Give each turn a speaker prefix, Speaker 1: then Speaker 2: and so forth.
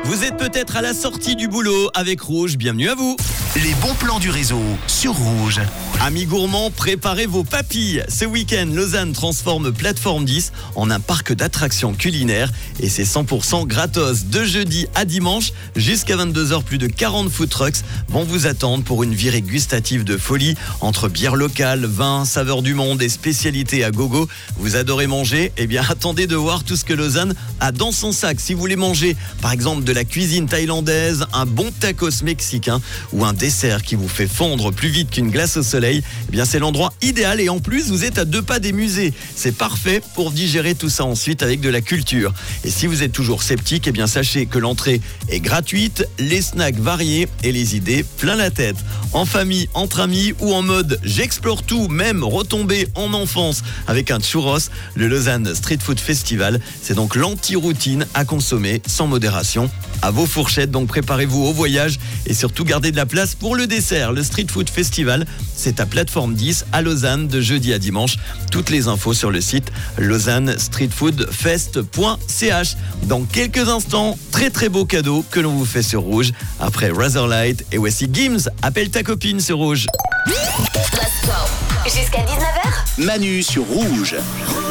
Speaker 1: Vous êtes peut-être à la sortie du boulot avec Rouge, bienvenue à vous.
Speaker 2: Les bons plans du réseau sur Rouge.
Speaker 1: Amis gourmands, préparez vos papilles. Ce week-end, Lausanne transforme Plateforme 10 en un parc d'attractions culinaires et c'est 100% gratos. De jeudi à dimanche, jusqu'à 22h, plus de 40 food trucks vont vous attendre pour une virée gustative de folie entre bière locale, vin, saveurs du monde et spécialités à gogo. Vous adorez manger? Eh bien, attendez de voir tout ce que Lausanne a dans son sac. Si vous voulez manger, par exemple, de la cuisine thaïlandaise, un bon tacos mexicain ou un dessert qui vous fait fondre plus vite qu'une glace au soleil, eh bien c'est l'endroit idéal et en plus vous êtes à 2 pas des musées. C'est parfait pour digérer tout ça ensuite avec de la culture. Et si vous êtes toujours sceptique, eh bien sachez que l'entrée est gratuite, les snacks variés et les idées plein la tête. En famille, entre amis ou en mode j'explore tout, même retomber en enfance avec un churros, le Lausanne Street Food Festival, c'est donc l'anti-routine à consommer sans modération. À vos fourchettes, donc préparez-vous au voyage et surtout gardez de la place pour le dessert. Le Street Food Festival, c'est à Plateforme 10 à Lausanne de jeudi à dimanche. Toutes les infos sur le site lausannestreetfoodfest.ch. Dans quelques instants, très beau cadeau que l'on vous fait sur Rouge. Après Razorlight et voici Gims, appelle ta copine sur Rouge.
Speaker 3: Let's go. Jusqu'à 19h.
Speaker 2: Manu sur Rouge.